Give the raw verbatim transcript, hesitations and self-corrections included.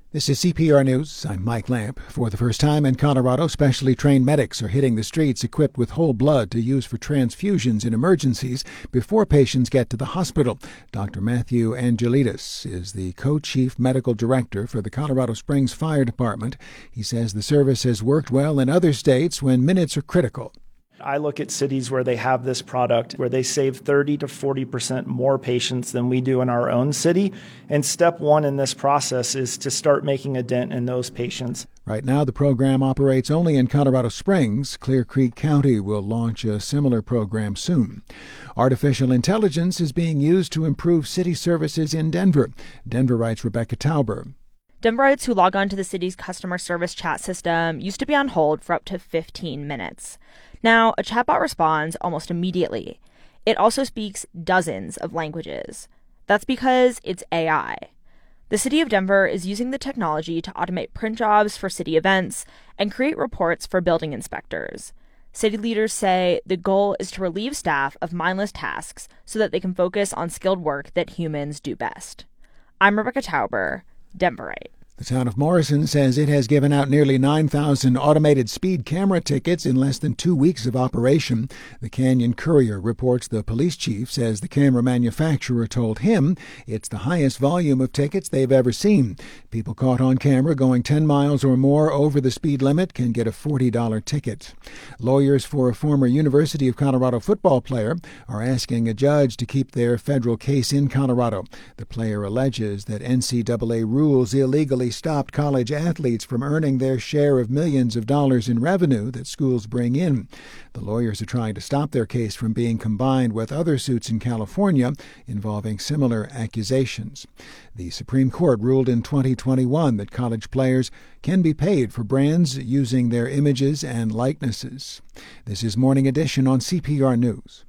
This is C P R News. I'm Mike Lamp. For the first time in Colorado, specially trained medics are hitting the streets equipped with whole blood to use for transfusions in emergencies before patients get to the hospital. Doctor Matthew Angelides is the co-chief medical director for the Colorado Springs Fire Department. He says the service has worked well in other states when minutes are critical. I look at cities where they have this product, where they save thirty to forty percent more patients than we do in our own city. And step one in this process is to start making a dent in those patients. Right now, the program operates only in Colorado Springs. Clear Creek County will launch a similar program soon. Artificial intelligence is being used to improve city services in Denver. Denver writes Rebecca Tauber. Denverites who log on to the city's customer service chat system used to be on hold for up to fifteen minutes. Now, a chatbot responds almost immediately. It also speaks dozens of languages. That's because it's A I. The city of Denver is using the technology to automate print jobs for city events and create reports for building inspectors. City leaders say the goal is to relieve staff of mindless tasks so that they can focus on skilled work that humans do best. I'm Rebecca Tauber, Denverite. The town of Morrison says it has given out nearly nine thousand automated speed camera tickets in less than two weeks of operation. The Canyon Courier reports the police chief says the camera manufacturer told him it's the highest volume of tickets they've ever seen. People caught on camera going ten miles or more over the speed limit can get a forty dollars ticket. Lawyers for a former University of Colorado football player are asking a judge to keep their federal case in Colorado. The player alleges that N C double A rules illegally stopped college athletes from earning their share of millions of dollars in revenue that schools bring in. The lawyers are trying to stop their case from being combined with other suits in California involving similar accusations. The Supreme Court ruled in twenty twenty-one that college players can be paid for brands using their images and likenesses. This is Morning Edition on C P R News.